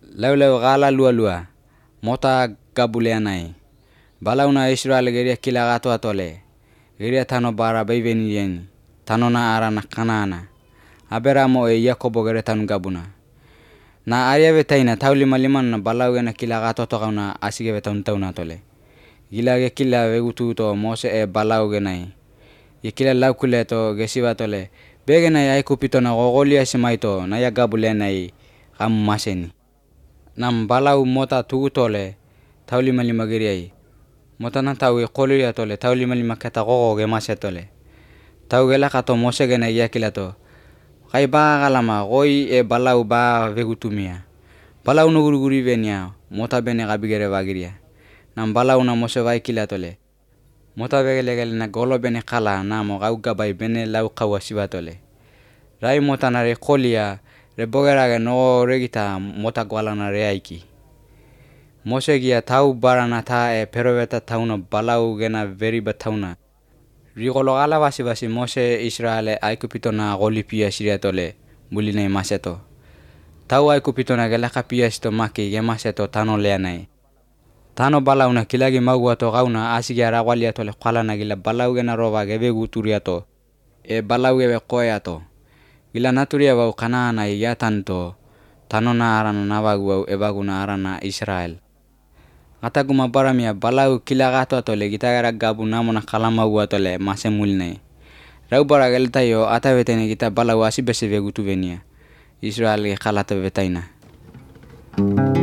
Leu gala lua mota gabuleanai balauna Israel geria kila gato atole geria tano bara beiveni yeni tano na arana kanana aberamo Yakobo gere tanu gabuna na aria vetaina tauli maliman na balau gena kila gato to kauna asige vetaun tauna tole gila ge kila vegutu to Mose balau genai ye kila laukule to gesiva tole begena ya kupito na gogolia simaito na ya gabuleanai kam maseni nam balau mota tugutole tauli malima geriai mota na tawi qoliya tole tauli malima kata gogo ge masetole tau gela kato Mose gena yakila to kai ba galama goi balau ba vegutumia balau no guruguri venia mota bene gabigere bagiria nam balau na Mose vai kila tole mota begele na golo bene kala na mo gau gabai bene lau kawasiba tole rai mota na re qoliya re bogera ge no regita mota gwala na re aiki Mose gia tau barana ta peroveta tauna balau gena veri batauna rigolo gala basi Mose Israel aikupito na golipia siria tole mulina maseto tau aikupito na gela kapia sto maki ge maseto tano leanai tano balau na kilagi magua to gauna asigia rawalia tole qala na gila balau gena roba gebe guturia to balau gebe qoya to gila naturia bau kanana ya tanto tano na arana nabagu ebaguna arana Israel ataguma baramia balau kila gato tole gitagara gabu namona kalama gua tole mase mulne rau bara gelta yo ata vetene gita balau asibese vegutu venia Israel ge khalata vetaina